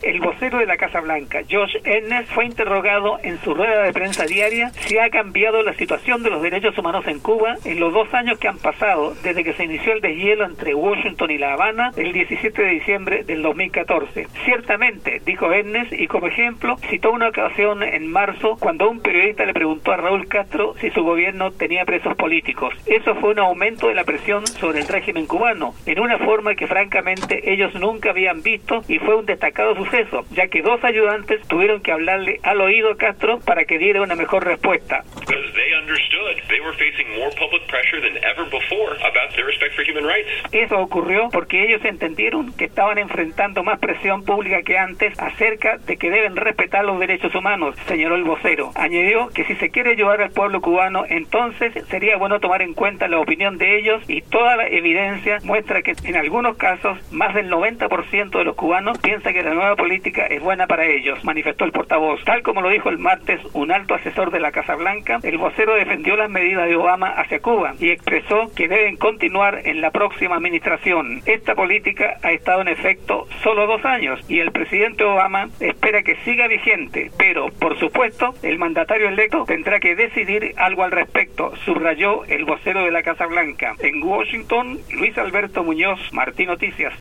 El vocero de la Casa Blanca, Josh Earnest, fue interrogado en su rueda de prensa diaria si ha cambiado la situación de los derechos humanos en Cuba en los 2 años que han pasado desde que se inició el deshielo entre Washington y La Habana el 17 de diciembre del 2014. Ciertamente, dijo Earnest, y como ejemplo citó una ocasión en marzo cuando un periodista le preguntó a Raúl Castro si su gobierno tenía presos políticos. Eso fue un aumento de la presión sobre el régimen cubano, en una forma que francamente ellos nunca habían visto, y fue un destacado suceso, ya que 2 ayudantes tuvieron que hablarle al oído a Castro para que diera una mejor respuesta. Eso ocurrió porque ellos entendieron que estaban enfrentando más presión pública que antes acerca de que deben respetar los derechos humanos, señaló el vocero. Añadió que si se quiere ayudar al pueblo cubano, entonces sería bueno tomar en cuenta la opinión de ellos, y toda la evidencia muestra que en algunos casos más del 90% de los cubanos piensa que la nueva política es buena para ellos, manifestó el portavoz. Tal como lo dijo el martes un alto asesor de la Casa Blanca, el vocero defendió las medidas de Obama hacia Cuba y expresó que deben continuar en la próxima administración. Esta política ha estado en efecto solo 2 años y el presidente Obama espera que siga vigente, pero por supuesto el mandatario electo tendrá que decidir algo al respecto, subrayó el vocero de la Casa Blanca. En Washington, Luis Alberto Muñoz, Martín Noticias.